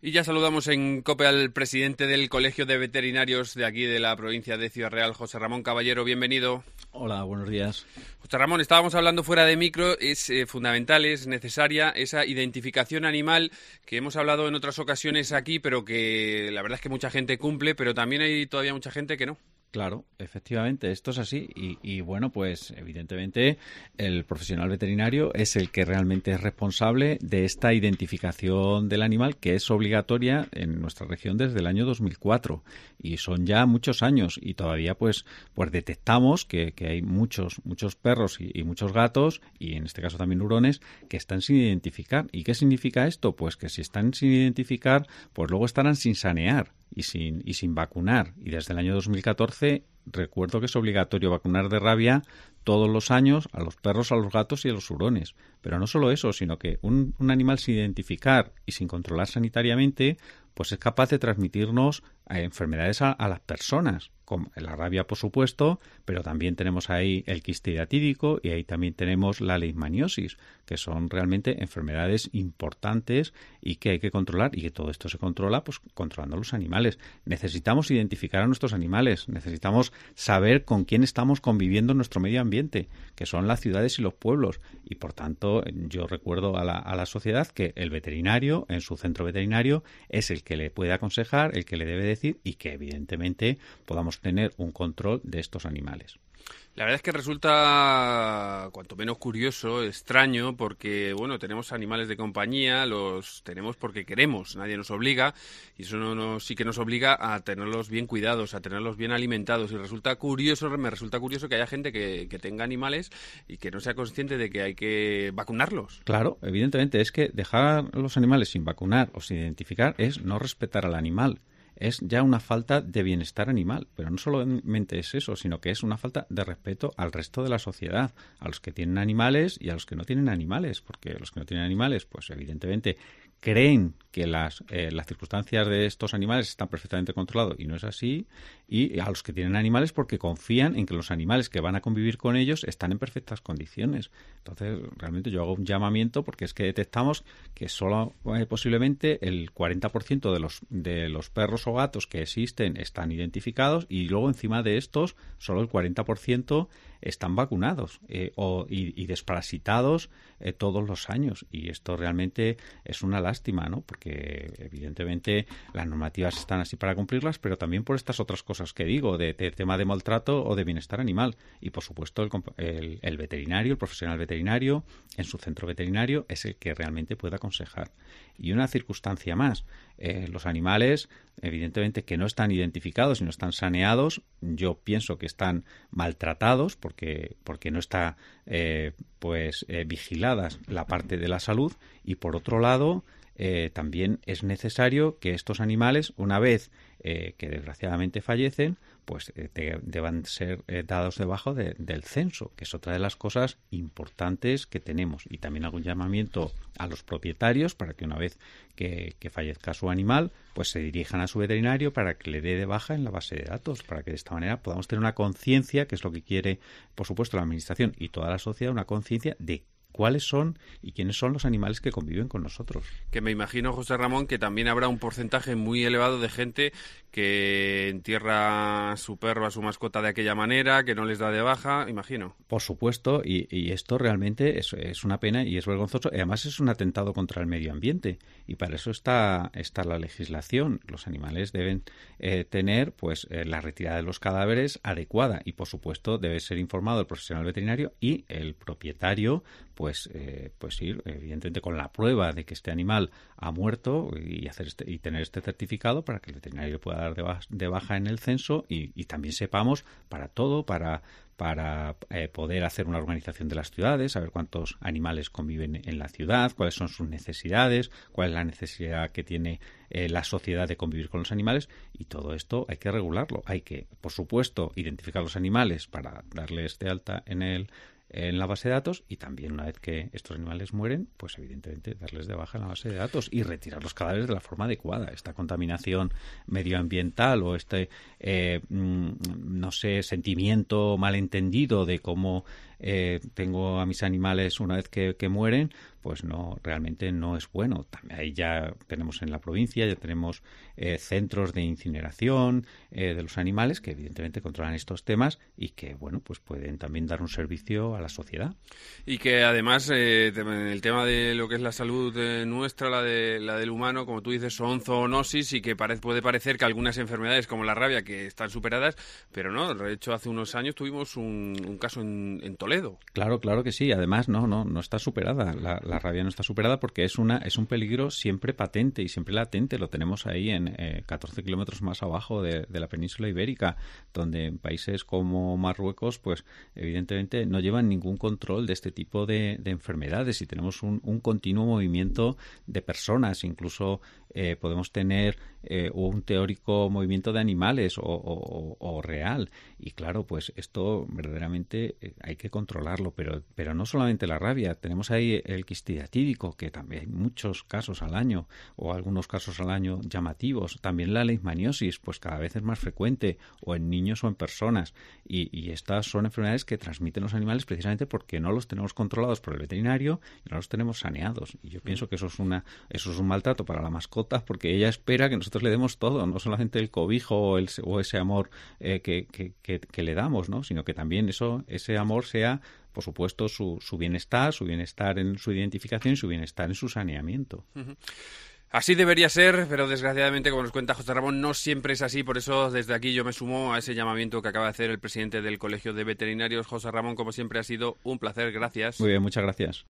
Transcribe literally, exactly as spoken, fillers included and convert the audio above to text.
Y ya saludamos en COPE al presidente del Colegio de Veterinarios de aquí de la provincia de Ciudad Real, José Ramón Caballero. Bienvenido. Hola, buenos días. José Ramón, estábamos hablando fuera de micro, es eh, fundamental, es necesaria esa identificación animal que hemos hablado en otras ocasiones aquí, pero que la verdad es que mucha gente cumple, pero también hay todavía mucha gente que no. Claro, efectivamente, esto es así y, y bueno, pues evidentemente el profesional veterinario es el que realmente es responsable de esta identificación del animal, que es obligatoria en nuestra región desde el año dos mil cuatro y son ya muchos años y todavía pues pues detectamos que, que hay muchos muchos perros y, y muchos gatos y en este caso también hurones que están sin identificar. ¿Y qué significa esto? Pues que si están sin identificar, pues luego estarán sin sanear y sin y sin vacunar. Y desde el año dos mil catorce recuerdo que es obligatorio vacunar de rabia todos los años a los perros, a los gatos y a los hurones. Pero no solo eso, sino que un, un animal sin identificar y sin controlar sanitariamente, pues es capaz de transmitirnos eh, enfermedades a, a las personas, como la rabia, por supuesto, pero también tenemos ahí el quiste hidatídico y ahí también tenemos la leishmaniosis, que son realmente enfermedades importantes y que hay que controlar, y que todo esto se controla pues controlando los animales. Necesitamos identificar a nuestros animales, necesitamos saber con quién estamos conviviendo en nuestro medio ambiente, que son las ciudades y los pueblos, y por tanto yo recuerdo a la, a la sociedad que el veterinario en su centro veterinario es el que le puede aconsejar, el que le debe decir y que evidentemente podamos tener un control de estos animales. La verdad es que resulta cuanto menos curioso, extraño, porque bueno, tenemos animales de compañía, los tenemos porque queremos, nadie nos obliga, y eso no nos, sí que nos obliga a tenerlos bien cuidados, a tenerlos bien alimentados, y resulta curioso, me resulta curioso que haya gente que, que tenga animales y que no sea consciente de que hay que vacunarlos. Claro, evidentemente, es que dejar a los animales sin vacunar o sin identificar es no respetar al animal. Es ya una falta de bienestar animal, pero no solamente es eso, sino que es una falta de respeto al resto de la sociedad, a los que tienen animales y a los que no tienen animales, porque los que no tienen animales, pues evidentemente creen que las, eh, las circunstancias de estos animales están perfectamente controlados y no es así, y a los que tienen animales porque confían en que los animales que van a convivir con ellos están en perfectas condiciones. Entonces, realmente yo hago un llamamiento porque es que detectamos que solo eh, posiblemente el cuarenta por ciento de los, de los perros o gatos que existen están identificados y luego encima de estos solo el cuarenta por ciento están vacunados eh, o, y, y desparasitados eh, todos los años, y esto realmente es una lástima, ¿no? Porque evidentemente las normativas están así para cumplirlas, pero también por estas otras cosas que digo, de, de tema de maltrato o de bienestar animal, y por supuesto el, el, el veterinario, el profesional veterinario en su centro veterinario es el que realmente puede aconsejar. Y una circunstancia más, eh, los animales evidentemente que no están identificados y no están saneados, yo pienso que están maltratados porque, porque no está eh, pues eh, vigiladas la parte de la salud, y por otro lado eh, también es necesario que estos animales, una vez eh, que desgraciadamente fallecen, pues eh, de, deban ser eh, dados de baja de, del censo, que es otra de las cosas importantes que tenemos. Y también hago un llamamiento a los propietarios para que una vez que, que fallezca su animal, pues se dirijan a su veterinario para que le dé de baja en la base de datos, para que de esta manera podamos tener una conciencia, que es lo que quiere, por supuesto, la administración y toda la sociedad, una conciencia de cuáles son y quiénes son los animales que conviven con nosotros. Que me imagino, José Ramón, que también habrá un porcentaje muy elevado de gente que entierra a su perro, a su mascota de aquella manera, que no les da de baja, imagino. Por supuesto, y, y esto realmente es, es una pena y es vergonzoso, y además es un atentado contra el medio ambiente, y para eso está, está la legislación. Los animales deben eh, tener pues eh, la retirada de los cadáveres adecuada, y por supuesto debe ser informado el profesional veterinario y el propietario, pues eh, pues ir evidentemente con la prueba de que este animal ha muerto y hacer este, y tener este certificado para que el veterinario pueda dar de baja, de baja en el censo, y, y también sepamos para todo, para para eh, poder hacer una organización de las ciudades, saber cuántos animales conviven en la ciudad, cuáles son sus necesidades, cuál es la necesidad que tiene eh, la sociedad de convivir con los animales, y todo esto hay que regularlo. Hay que, por supuesto, identificar los animales para darles de alta en el en la base de datos, y también una vez que estos animales mueren, pues evidentemente darles de baja en la base de datos y retirar los cadáveres de la forma adecuada. Esta contaminación medioambiental o este, eh, no sé, sentimiento malentendido de cómo eh, tengo a mis animales una vez que, que mueren, pues no, realmente no es bueno. También ahí ya tenemos en la provincia, ya tenemos eh, centros de incineración eh, de los animales que evidentemente controlan estos temas y que, bueno, pues pueden también dar un servicio a la sociedad. Y que además eh, el tema de lo que es la salud eh, nuestra, la de la del humano, como tú dices, son zoonosis y que pare, puede parecer que algunas enfermedades como la rabia que están superadas, pero no, de hecho hace unos años tuvimos un, un caso en, en Toledo. Claro, claro que sí. Además, no, no, no está superada. La, la rabia no está superada porque es una es un peligro siempre patente y siempre latente. Lo tenemos ahí en eh, catorce kilómetros más abajo de, de la península ibérica, donde en países como Marruecos, pues evidentemente no llevan ningún control de este tipo de, de enfermedades y tenemos un, un continuo movimiento de personas. Incluso eh, podemos tener eh, un teórico movimiento de animales o, o, o real. Y claro, pues esto verdaderamente eh, hay que controlarlo, pero, pero no solamente la rabia. Tenemos ahí el quistidiatídico, que también hay muchos casos al año, o algunos casos al año llamativos. También la leishmaniosis, pues cada vez es más frecuente, o en niños o en personas. Y, y estas son enfermedades que transmiten los animales precisamente porque no los tenemos controlados por el veterinario y no los tenemos saneados. Y yo pienso que eso es una eso es un maltrato para la mascota, porque ella espera que nosotros le demos todo, no solamente el cobijo o, el, o ese amor eh, que, que, que, que le damos, ¿no? Sino que también eso ese amor sea, por supuesto, su, su bienestar, su bienestar en su identificación y su bienestar en su saneamiento. Uh-huh. Así debería ser, pero desgraciadamente, como nos cuenta José Ramón, no siempre es así. Por eso, desde aquí yo me sumo a ese llamamiento que acaba de hacer el presidente del Colegio de Veterinarios. José Ramón, como siempre, ha sido un placer. Gracias. Muy bien, muchas gracias.